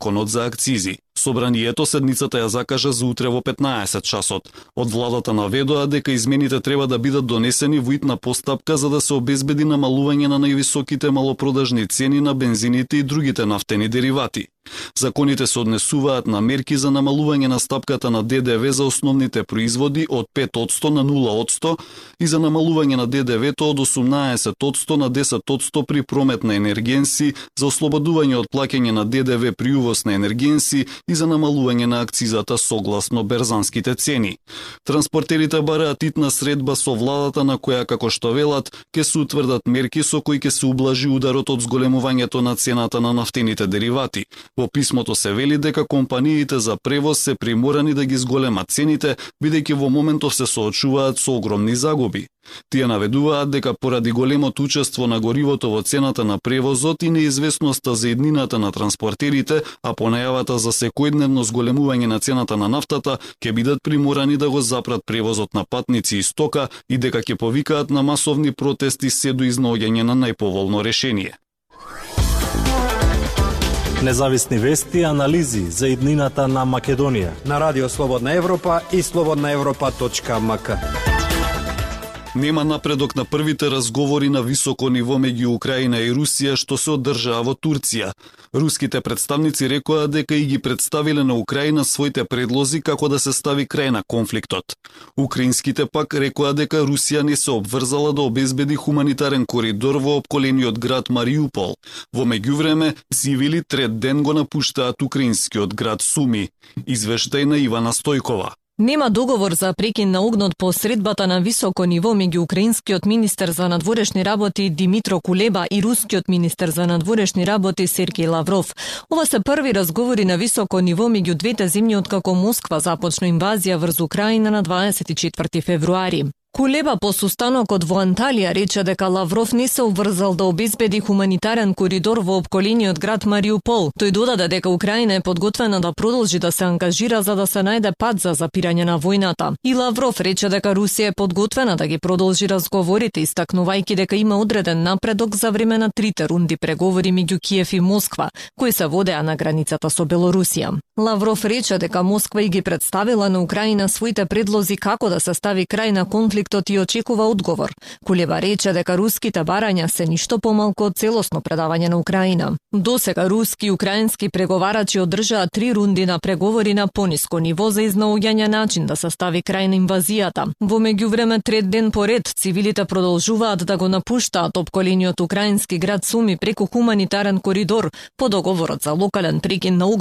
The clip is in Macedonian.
законот за акцизи. Собранието седницата ја закажа за утре во 15 часот. Од владата наведоа дека измените треба да бидат донесени во итна постапка за да се обезбеди намалување на највисоките малопродажни цени на бензините и другите нафтени деривати. Законите се однесуваат на мерки за намалување на стапката на ДДВ за основните производи од 5% на 0% и за намалување на ДДВ-то од 18% на 10% при промет на енергенси, за ослободување од плаќање на ДДВ при увоз на енергенси и за намалување на акцизата согласно берзанските цени. Транспортерите бараат итна средба со владата на која, како што велат, ќе се утврдат мерки со кои ќе се ублажи ударот од зголемувањето на цената на нафтените деривати. Во писмото се вели дека компаниите за превоз се приморани да ги зголемат цените, бидејќи во моментов се соочуваат со огромни загуби. Тие наведуваат дека поради големото учество на горивото во цената на превозот и неизвестноста за еднината на транспортерите, а по најавата за секојдневно зголемување на цената на нафтата, ќе бидат приморани да го запрат превозот на патници и стока и дека ќе повикаат на масовни протести се до изнаоѓање на најповолно решение. Независни вести и анализи за иднината на Македонија на Радио Слободна Европа и slobodnaevropa.mk. Нема напредок на првите разговори на високо ниво меѓу Украина и Русија што се одржаа во Турција. Руските представници рекоа дека и ги представиле на Украина своите предлози како да се стави крај на конфликтот. Украинските пак рекоа дека Русија не се обврзала да обезбеди хуманитарен коридор во опколениот град Мариупол. Во меѓувреме, цивили трет ден го напуштаат украинскиот град Суми. Извештај на Ивана Стојкова. Нема договор за прекин на огнот по средбата на високо ниво меѓу украинскиот министер за надворешни работи Димитро Кулеба и рускиот министер за надворешни работи Сергеј Лавров. Ова се први разговори на високо ниво меѓу двете земји откако Москва започна инвазија врз Украина на 24 февруари. Кулеба по состанокот во Анталија рече дека Лавров не се обврзал да обезбеди хуманитарен коридор во опколениот град Мариупол. Тој додаде дека Украина е подготвена да продолжи да се ангажира за да се најде пат за запирање на војната. И Лавров рече дека Русија е подготвена да ги продолжи разговорите, истакнувајќи дека има одреден напредок за време на трите рунди преговори меѓу Киев и Москва, кои се водеа на границата со Белорусија. Лавров рече дека Москва и ги представила на Украина своите предлози како да се стави крај на конфликтот и очекува одговор. Кулеба рече дека руските барања се ништо помалку од целосно предавање на Украина. Досега руски и украински преговарачи одржаа 3 рунди на преговори на пониско ниво за изнаоѓање начин да се стави крај на инвазијата. Во меѓувреме трет ден поред цивилите продолжуваат да го напуштаат опколениот украински град Суми преку хуманитарен коридор по договорот за локален прекин на